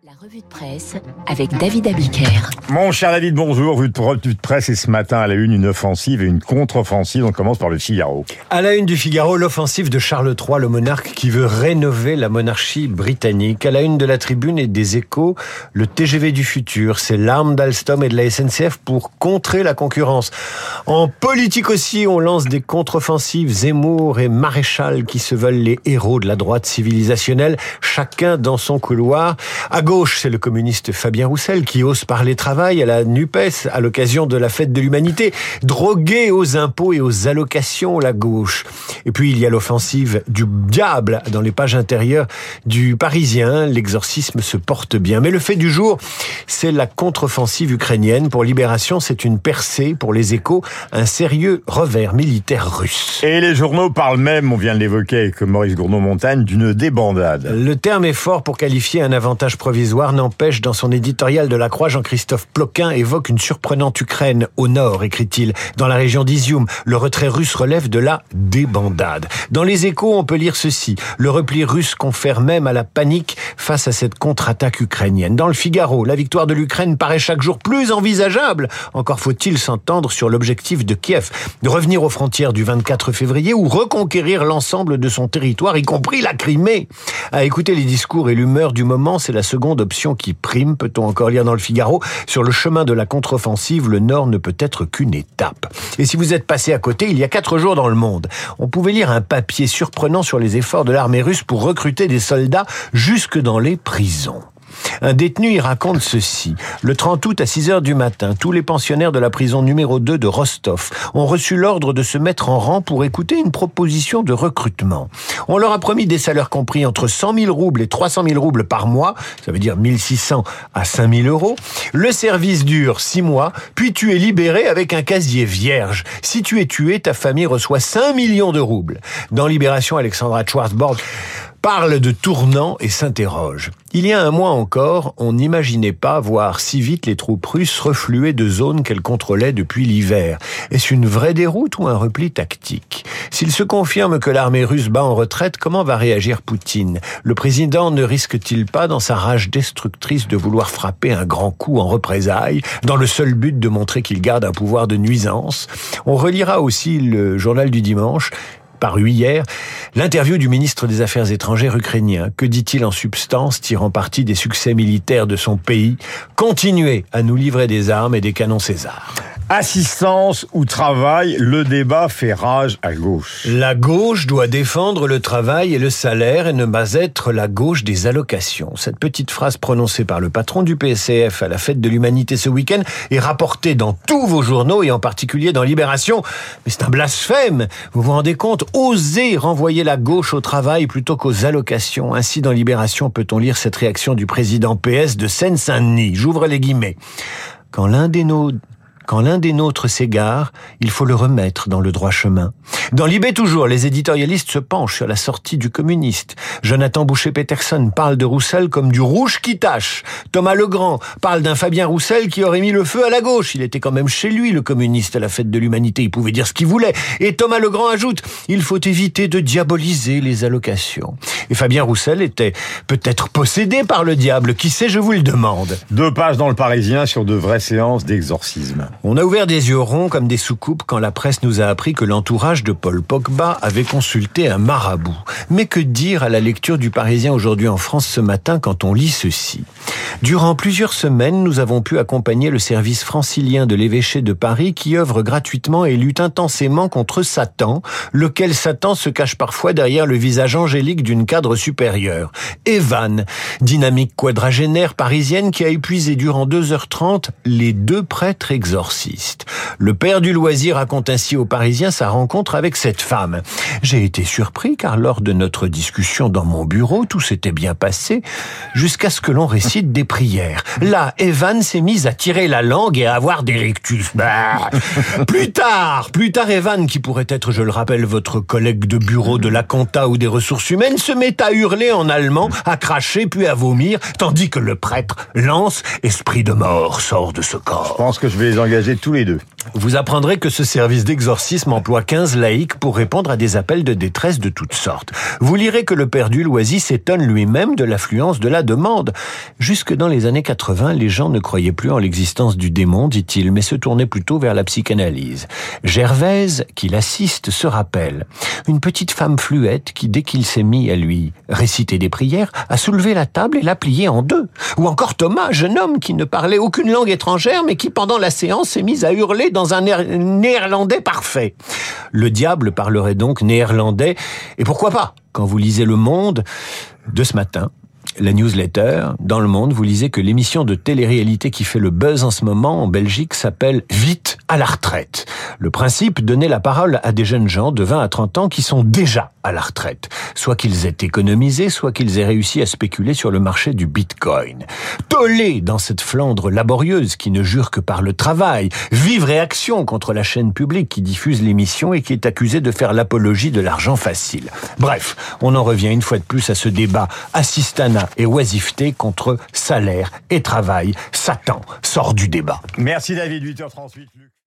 La revue de presse avec David Abiker. Mon cher David, bonjour. Revue de presse et ce matin à la une offensive et une contre-offensive. On commence par le Figaro. À la une du Figaro, l'offensive de Charles III, le monarque qui veut rénover la monarchie britannique. À la une de la Tribune et des Échos, le TGV du futur. C'est l'arme d'Alstom et de la SNCF pour contrer la concurrence. En politique aussi, on lance des contre-offensives. Zemmour et Maréchal qui se veulent les héros de la droite civilisationnelle, chacun dans son couloir. À gauche, c'est le communiste Fabien Roussel qui ose parler travail à la NUPES à l'occasion de la fête de l'humanité, drogué aux impôts et aux allocations, la gauche. Et puis il y a l'offensive du diable dans les pages intérieures du Parisien. L'exorcisme se porte bien. Mais le fait du jour, c'est la contre-offensive ukrainienne. Pour Libération, c'est une percée. Pour les Échos, un sérieux revers militaire russe. Et les journaux parlent même, on vient de l'évoquer avec Maurice Gournaud-Montagne, d'une débandade. Le terme est fort pour qualifier un avantage provisoire. N'empêche, dans son éditorial de la Croix, Jean-Christophe Ploquin évoque une surprenante Ukraine au nord, écrit-il, dans la région d'Izium. Le retrait russe relève de la débandade. Dans les Échos, on peut lire ceci. Le repli russe confère même à la panique face à cette contre-attaque ukrainienne. Dans le Figaro, la victoire de l'Ukraine paraît chaque jour plus envisageable. Encore faut-il s'entendre sur l'objectif de Kiev, de revenir aux frontières du 24 février ou reconquérir l'ensemble de son territoire, y compris la Crimée. À écouter les discours et l'humeur du moment, c'est la seconde option qui prime, peut-on encore lire dans le Figaro. Sur le chemin de la contre-offensive, le Nord ne peut être qu'une étape. Et si vous êtes passé à côté, il y a 4 jours dans Le Monde, on pouvait lire un papier surprenant sur les efforts de l'armée russe pour recruter des soldats jusque dans les prisons. Un détenu y raconte ceci. Le 30 août à 6h du matin, tous les pensionnaires de la prison numéro 2 de Rostov ont reçu l'ordre de se mettre en rang pour écouter une proposition de recrutement. On leur a promis des salaires compris entre 100 000 roubles et 300 000 roubles par mois, ça veut dire 1 600 à 5 000 euros. Le service dure 6 mois, puis tu es libéré avec un casier vierge. Si tu es tué, ta famille reçoit 5 millions de roubles. Dans Libération, Alexandra Schwarzborg parle de tournant et s'interroge. Il y a un mois encore, on n'imaginait pas voir si vite les troupes russes refluer de zones qu'elles contrôlaient depuis l'hiver. Est-ce une vraie déroute ou un repli tactique ? S'il se confirme que l'armée russe bat en retraite, comment va réagir Poutine ? Le président ne risque-t-il pas, dans sa rage destructrice, de vouloir frapper un grand coup en représailles, dans le seul but de montrer qu'il garde un pouvoir de nuisance ? On relira aussi le journal du dimanche, paru hier, l'interview du ministre des Affaires étrangères ukrainien. Que dit-il en substance, tirant parti des succès militaires de son pays ? Continuer à nous livrer des armes et des canons César. Assistance ou travail, le débat fait rage à gauche. La gauche doit défendre le travail et le salaire et ne pas être la gauche des allocations. Cette petite phrase prononcée par le patron du PCF à la fête de l'humanité ce week-end est rapportée dans tous vos journaux et en particulier dans Libération. Mais c'est un blasphème. Vous vous rendez compte ? Oser renvoyer la gauche au travail plutôt qu'aux allocations. Ainsi, dans Libération, peut-on lire cette réaction du président PS de Seine-Saint-Denis. J'ouvre les guillemets. Quand l'un des nôtres s'égare, il faut le remettre dans le droit chemin. Dans Libé toujours, les éditorialistes se penchent sur la sortie du communiste. Jonathan Boucher-Peterson parle de Roussel comme du rouge qui tâche. Thomas Legrand parle d'un Fabien Roussel qui aurait mis le feu à la gauche. Il était quand même chez lui, le communiste, à la fête de l'humanité. Il pouvait dire ce qu'il voulait. Et Thomas Legrand ajoute, il faut éviter de diaboliser les allocations. Et Fabien Roussel était peut-être possédé par le diable. Qui sait, je vous le demande. 2 pages dans le Parisien sur de vraies séances d'exorcisme. On a ouvert des yeux ronds comme des soucoupes quand la presse nous a appris que l'entourage de Paul Pogba avait consulté un marabout. Mais que dire à la lecture du Parisien aujourd'hui en France ce matin quand on lit ceci ? Durant plusieurs semaines, nous avons pu accompagner le service francilien de l'évêché de Paris qui œuvre gratuitement et lutte intensément contre Satan, lequel Satan se cache parfois derrière le visage angélique d'une cadre supérieure. Evan, dynamique quadragénaire parisienne qui a épuisé durant 2h30 les 2 prêtres exorcistes. Le père du loisir raconte ainsi aux Parisiens sa rencontre avec cette femme. J'ai été surpris car lors de notre discussion dans mon bureau, tout s'était bien passé jusqu'à ce que l'on récite des prières. Là, Evan s'est mise à tirer la langue et à avoir des rictus. Plus tard, Evan, qui pourrait être, je le rappelle, votre collègue de bureau de la compta ou des ressources humaines, se met à hurler en allemand, à cracher puis à vomir, tandis que le prêtre lance « Esprit de mort, sort de ce corps ». Je pense que je vais les engager engagés tous les deux. Vous apprendrez que ce service d'exorcisme emploie 15 laïcs pour répondre à des appels de détresse de toutes sortes. Vous lirez que le père Dulloisy s'étonne lui-même de l'affluence de la demande. Jusque dans les années 80, les gens ne croyaient plus en l'existence du démon, dit-il, mais se tournaient plutôt vers la psychanalyse. Gervaise, qui l'assiste, se rappelle. Une petite femme fluette qui, dès qu'il s'est mis à lui réciter des prières, a soulevé la table et l'a pliée en deux. Ou encore Thomas, jeune homme qui ne parlait aucune langue étrangère, mais qui, pendant la séance, s'est mis à hurler dans un néerlandais parfait. Le diable parlerait donc néerlandais, et pourquoi pas? Quand vous lisez Le Monde de ce matin, la newsletter, dans Le Monde, vous lisez que l'émission de télé-réalité qui fait le buzz en ce moment en Belgique s'appelle « Vite à la retraite ». Le principe, donner la parole à des jeunes gens de 20 à 30 ans qui sont déjà à la retraite. Soit qu'ils aient économisé, soit qu'ils aient réussi à spéculer sur le marché du bitcoin. Tollé dans cette Flandre laborieuse qui ne jure que par le travail. Vive réaction contre la chaîne publique qui diffuse l'émission et qui est accusée de faire l'apologie de l'argent facile. Bref, on en revient une fois de plus à ce débat assistanat et oisiveté contre salaire et travail. Satan sort du débat. Merci David, 8h38.